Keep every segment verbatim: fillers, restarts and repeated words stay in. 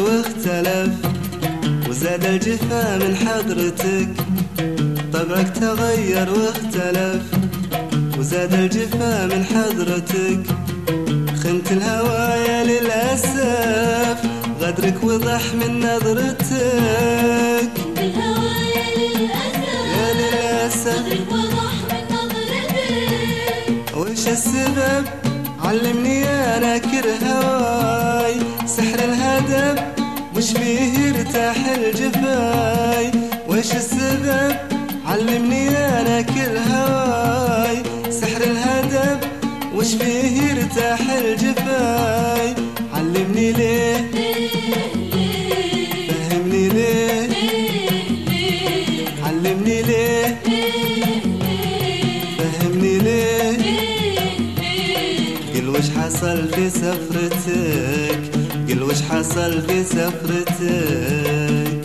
واختلف وزاد الجفا من حضرتك. طبعك تغير واختلف وزاد الجفا من حضرتك. خنت الهوايا للأسف غدرك وضح من نظرتك. الهوايا للأسف يا للأسف غدرك وضح من نظرتك. وش السبب؟ علمني أنا كره هواي سحر الهدف وش فيه يرتاح الجفاي. وش السبب؟ علمني أنا كره هواي سحر الهدف وش فيه يرتاح الجفاي. علمني ليه فهمني ليه علمني ليه فهمني ليه. قل وش حصل في سفرتك قل وش حصل في سفرتك.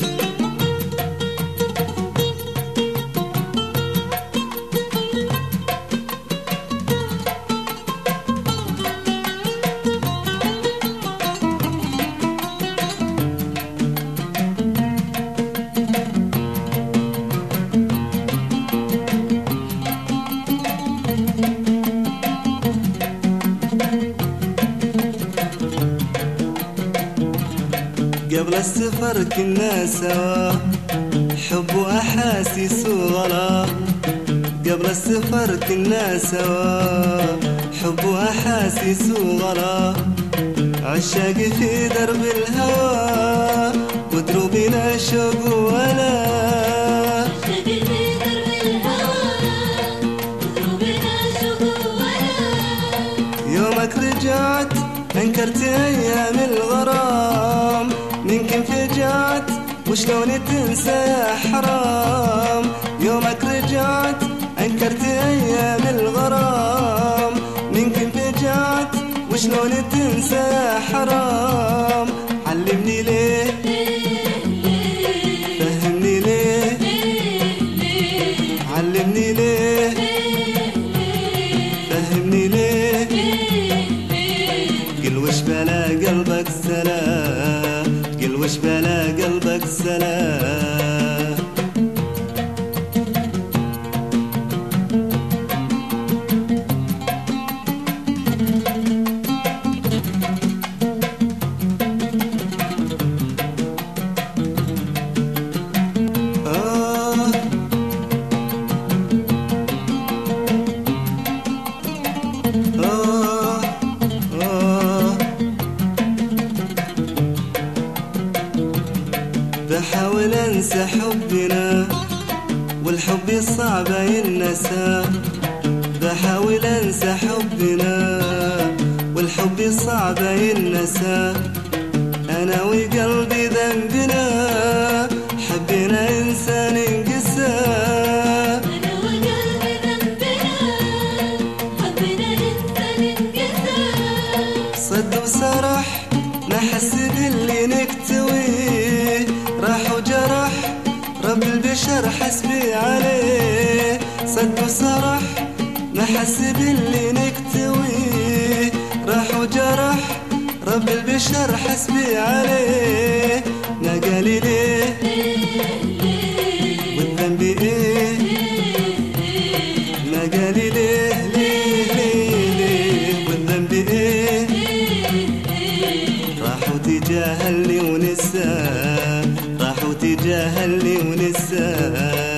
قبل السفر كنا سوا حب وأحاسيس وغلا. قبل السفر كنا سوا حب وأحاسيس وغلا. عشاق في درب الهوى ودروبنا شوق ولا. عشاق في درب الهوى ودروبنا شوق ولا. يومك رجعت أنكرت أيام الغرام. من كيف رجعت وشلون تنسى يا حرام. يومك رجعت أنكرت أيام الغرام. من كيف رجعت وشلون تنسى يا حرام. علمني ليه فهمني ليه علمني ليه فهمني ليه. قل وش بلا قلبك سلام قل وش بلا قلبك سلام. آه آه آه بحاول انسى حبنا والحب صعب ينسى. بحاول انسى حبنا والحب صعب ينسى. انا وقلبي ذنبنا حبنا انسان انقسى. أنا وقلبي ذنبنا حبنا إنسان انقسى. صد وسرح نحس باللي نكتويه. راح وجرح رب البشر حسبي عليه. صد وسرح نحس باللي نكتويه. راح وجرح رب البشر حسبي عليه. نقالي ليه والذنب ايه. نقالي ليه ليه ليه ليه والذنب ايه. راح وتجاهلني ونسى راح وتجاهلني ونسى.